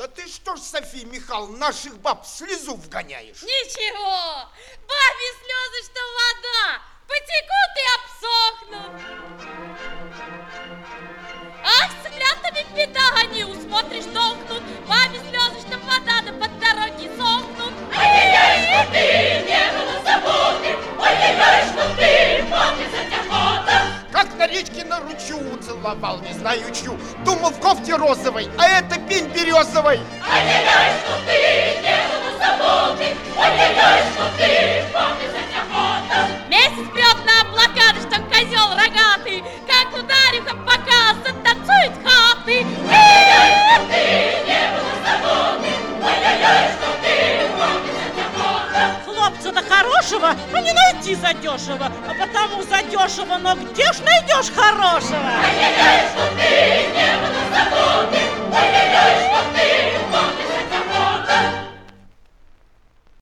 Да ты что ж, София Михайловна, наших баб в слезу вгоняешь? Ничего, бабе слезы, что вода, потекут и обсохнут. Ах, с цыплятами беда, они усмотришь, толкнут. Бабе слезы, что вода, да под дороги сохнут. Ай-яй-яй, что ты не было заботы, ай-яй-яй, что ты, помни, за тебя фото. Как на речке на ручью целовал, не знаю чью. Думал в кофте розовой, а это пень березовой. Ай-яй-яй, что ты не было заботы, ай-яй-яй, что ты, помни, за тебя фото. Месяц прет на блокады, что козел рогатый, как ударив пока затанцует хаты. Ай-яй-яй, что ты не было заботы, ай-яй-яй, что ты, помни, за тебя фото. Хлопца-то хорошего, а не найти задешево, а потому задешево, но где ж найдешь хорошего? Ай-яй-яй, что ты не было заботы, ай-яй-яй.